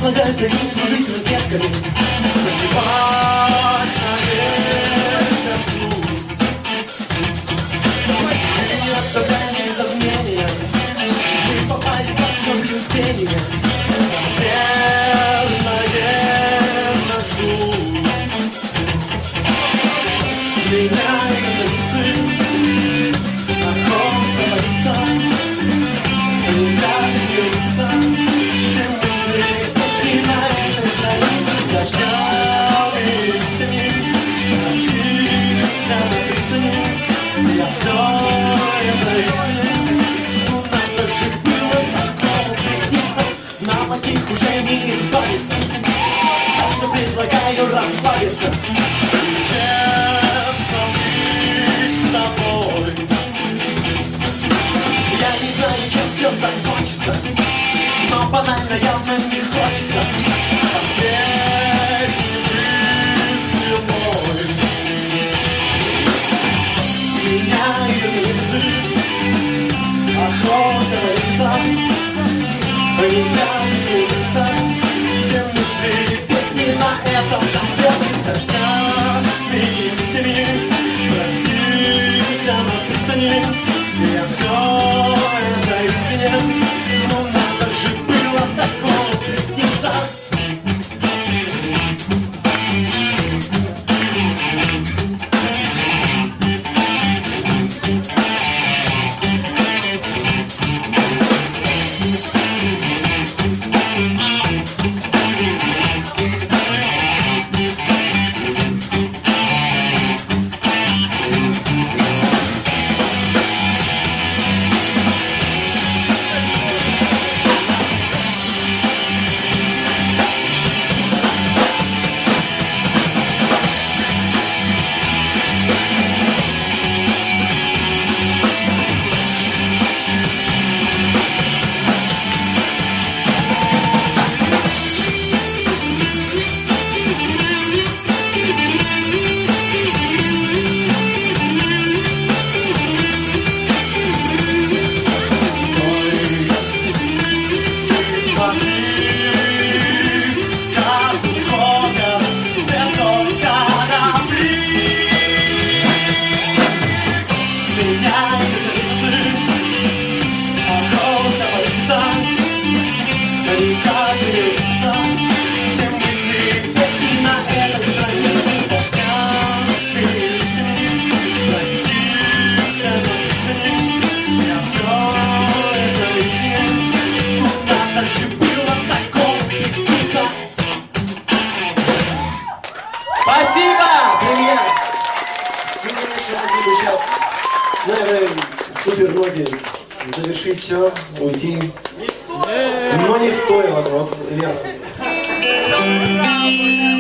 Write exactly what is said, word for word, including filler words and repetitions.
предлагаю союз дружить с розетками. Ночевать на сердцу. Не оставляй без сомнения, мы попали под наблюдение. Наверное, жду меня из ты, на ком говорится, меня бьется, все мысли после на этой странице с дождями листьями раскрылся на пристани. Я все это видел, но надо же было такому присниться, нам от них уже не избавиться, так что предлагаю расслабиться. Все закончится, но банально явно не хочется. Последний выстрел мой меняет месяцы, охота леса, меняет леса, все мысли песни на этом конце с дождями листьями простились на пристани. Я все это извиняю, но надо же было такому присниться. Спасибо! Привет! Ну, конечно, сейчас, наверное, супер ноги завершить все, уйти. Но не стоило, вот, верно.